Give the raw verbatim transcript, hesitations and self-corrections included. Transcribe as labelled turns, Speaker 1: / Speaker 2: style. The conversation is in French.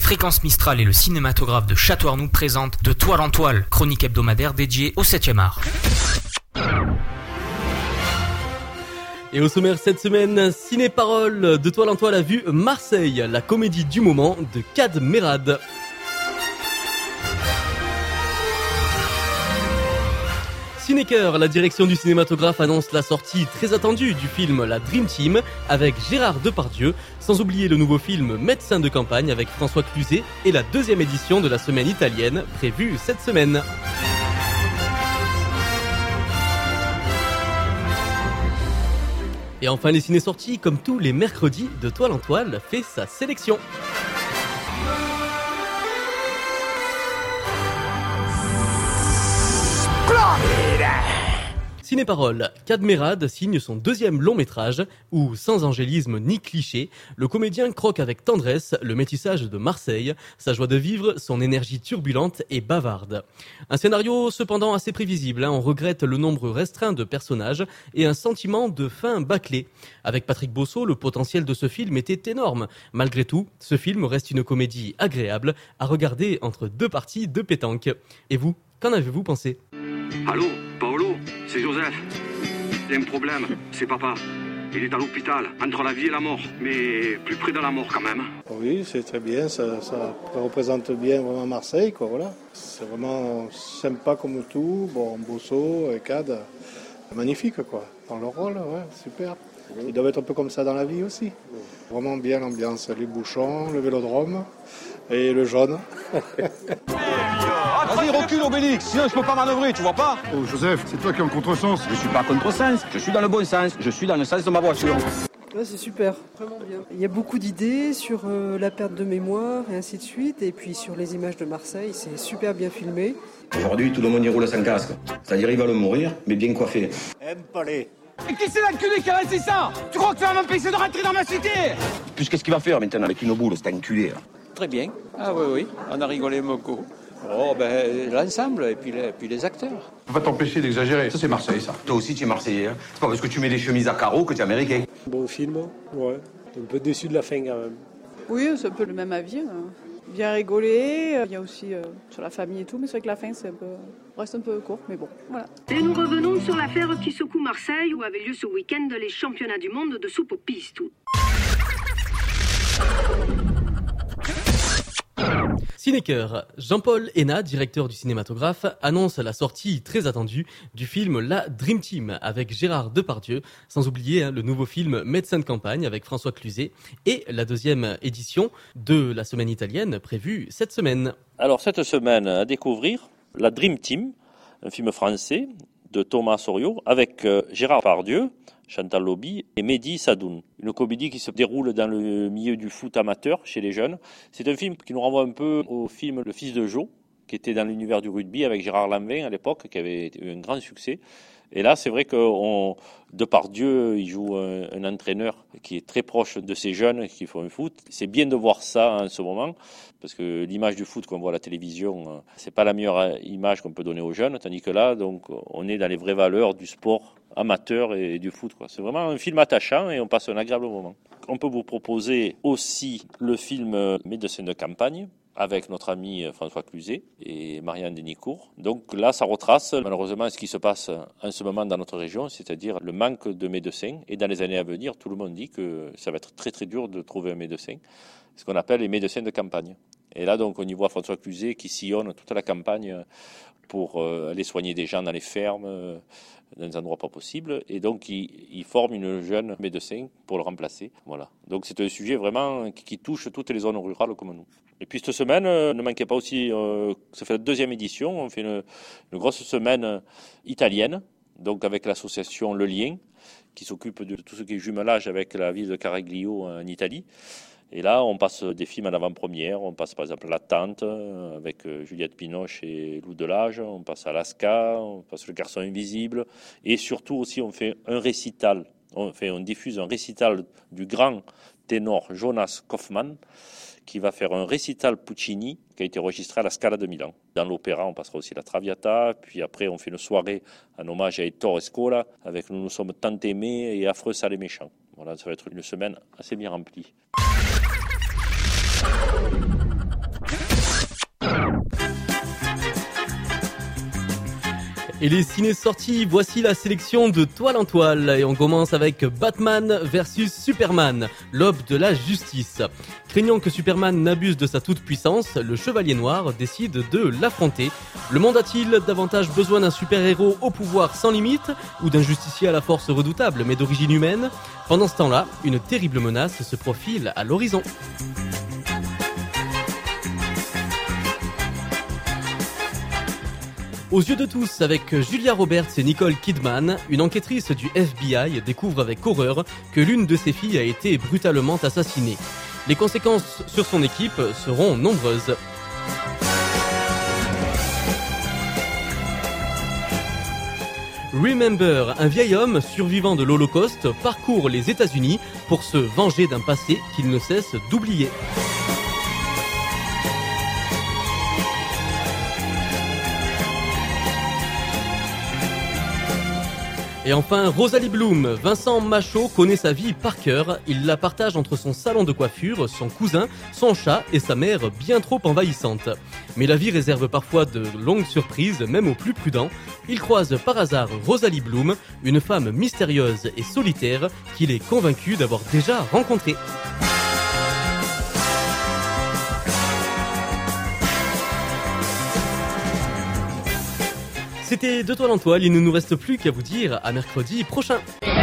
Speaker 1: Fréquence Mistral et le cinématographe de Château-Arnoux présentent De Toile en Toile, chronique hebdomadaire dédiée au septième art.
Speaker 2: Et au sommaire cette semaine, Ciné-Parole, De Toile en Toile a vu Marseille, la comédie du moment de Kad Merad. Cinécœur, la direction du cinématographe annonce la sortie très attendue du film La Dream Team avec Gérard Depardieu, sans oublier le nouveau film Médecin de campagne avec François Cluzet et la deuxième édition de la semaine italienne prévue cette semaine. Et enfin les ciné-sorties, comme tous les mercredis, De Toile en Toile fait sa sélection. Ciné-Parole, Kad Merad signe son deuxième long-métrage où, sans angélisme ni cliché, le comédien croque avec tendresse le métissage de Marseille, sa joie de vivre, son énergie turbulente et bavarde. Un scénario cependant assez prévisible, hein, on regrette le nombre restreint de personnages et un sentiment de fin bâclé. Avec Patrick Bosso, le potentiel de ce film était énorme. Malgré tout, ce film reste une comédie agréable à regarder entre deux parties de pétanque. Et vous, qu'en avez-vous pensé ?
Speaker 3: Allô, Paolo, c'est Joseph. Il y a un problème, c'est papa. Il est à l'hôpital, entre la vie et la mort, mais plus près de la mort quand même.
Speaker 4: Oui, c'est très bien, ça, ça représente bien vraiment Marseille, quoi, voilà. C'est vraiment sympa comme tout, bon, Bosso et Kad, magnifique, quoi, dans leur rôle, ouais, super. Ils doivent être un peu comme ça dans la vie aussi. Vraiment bien l'ambiance, les bouchons, le vélodrome et le jaune.
Speaker 5: Vas-y, recule Obélix, sinon je peux pas manœuvrer, tu vois pas ?
Speaker 6: Oh Joseph, c'est toi qui es en contresens.
Speaker 5: Je suis pas contresens, je suis dans le bon sens, je suis dans le sens de ma voiture.
Speaker 7: Ouais, c'est super, vraiment bien. Il y a beaucoup d'idées sur euh, la perte de mémoire et ainsi de suite, et puis sur les images de Marseille, c'est super bien filmé.
Speaker 5: Aujourd'hui, tout le monde y roule sans casque, c'est-à-dire ils veulent mourir, mais bien coiffés.
Speaker 4: Aime pas les.
Speaker 5: Et qui c'est l'enculé qui a laissé ça ? Tu crois que ça va m'empêcher de rentrer dans ma cité ? Puis qu'est-ce qu'il va faire maintenant avec une boule, cet enculé là ?
Speaker 8: Très bien. Ah oui, oui, on a rigolé beaucoup. Oh, ben, l'ensemble, et puis les, puis les acteurs.
Speaker 6: On va t'empêcher d'exagérer, ça c'est Marseille ça.
Speaker 5: Toi aussi tu es Marseillais, hein ? C'est pas parce que tu mets des chemises à carreaux que tu es américain.
Speaker 9: Bon film, ouais. Un peu déçu de la fin quand même.
Speaker 10: Oui, c'est un peu le même avis. Hein. Bien rigolé, il y a aussi euh, sur la famille et tout, mais c'est vrai que la fin c'est un peu, reste un peu court, mais bon, voilà.
Speaker 11: Et nous revenons sur l'affaire qui secoue Marseille, où avait lieu ce week-end les championnats du monde de soupe aux pistes.
Speaker 2: Cinécœur, Jean-Paul Hénat, directeur du cinématographe, annonce la sortie très attendue du film La Dream Team avec Gérard Depardieu, sans oublier hein, le nouveau film Médecin de campagne avec François Cluzet et la deuxième édition de la semaine italienne prévue cette semaine.
Speaker 12: Alors cette semaine, à découvrir La Dream Team, un film français de Thomas Sorio avec euh, Gérard Depardieu, Chantal Lobby et Mehdi Sadoun. Une comédie qui se déroule dans le milieu du foot amateur chez les jeunes. C'est un film qui nous renvoie un peu au film Le Fils de Joe, qui était dans l'univers du rugby avec Gérard Lanvin à l'époque, qui avait eu un grand succès. Et là, c'est vrai que on, Depardieu, il joue un, un entraîneur qui est très proche de ces jeunes qui font un foot. C'est bien de voir ça en ce moment, parce que l'image du foot qu'on voit à la télévision, c'est pas la meilleure image qu'on peut donner aux jeunes, tandis que là, donc, on est dans les vraies valeurs du sport amateur et du foot, quoi. C'est vraiment un film attachant et on passe un agréable moment. On peut vous proposer aussi le film Médecin de campagne, avec notre ami François Cluzet et Marianne Denicourt. Donc là, ça retrace malheureusement ce qui se passe en ce moment dans notre région, c'est-à-dire le manque de médecins. Et dans les années à venir, tout le monde dit que ça va être très très dur de trouver un médecin, ce qu'on appelle les médecins de campagne. Et là, donc, on y voit François Cluzet qui sillonne toute la campagne pour aller soigner des gens dans les fermes, dans des endroits pas possibles. Et donc, il, il forme une jeune médecin pour le remplacer. Voilà. Donc, c'est un sujet vraiment qui, qui touche toutes les zones rurales comme nous. Et puis, cette semaine, euh, ne manquez pas aussi, euh, ça fait la deuxième édition, on fait une, une grosse semaine italienne, donc avec l'association Le Lien, qui s'occupe de tout ce qui est jumelage avec la ville de Caraglio en Italie. Et là, on passe des films à l'avant-première. On passe par exemple La Tante avec Juliette Binoche et Lou Delage. On passe Alaska, on passe Le Garçon Invisible. Et surtout aussi, on fait un récital. On, fait, on diffuse un récital du grand ténor Jonas Kaufmann qui va faire un récital Puccini qui a été enregistré à la Scala de Milan. Dans l'opéra, on passera aussi la Traviata. Puis après, on fait une soirée en hommage à Ettore Scola avec Nous nous sommes tant aimés et Affreux, sales et méchants. Voilà, ça va être une semaine assez bien remplie.
Speaker 2: Et les ciné sorties, voici la sélection de Toile en Toile. Et on commence avec Batman versus Superman, l'aube de la justice. Craignant que Superman n'abuse de sa toute-puissance, le Chevalier Noir décide de l'affronter. Le monde a-t-il davantage besoin d'un super-héros au pouvoir sans limite ou d'un justicier à la force redoutable mais d'origine humaine ? Pendant ce temps-là, une terrible menace se profile à l'horizon. Aux yeux de tous, avec Julia Roberts et Nicole Kidman, une enquêtrice du F B I découvre avec horreur que l'une de ses filles a été brutalement assassinée. Les conséquences sur son équipe seront nombreuses. Remember, un vieil homme survivant de l'Holocauste parcourt les États-Unis pour se venger d'un passé qu'il ne cesse d'oublier. Et enfin, Rosalie Bloom. Vincent Machaut connaît sa vie par cœur. Il la partage entre son salon de coiffure, son cousin, son chat et sa mère bien trop envahissante. Mais la vie réserve parfois de longues surprises, même aux plus prudents. Il croise par hasard Rosalie Bloom, une femme mystérieuse et solitaire qu'il est convaincu d'avoir déjà rencontrée. C'était De Toile en Toile, il ne nous reste plus qu'à vous dire à mercredi prochain.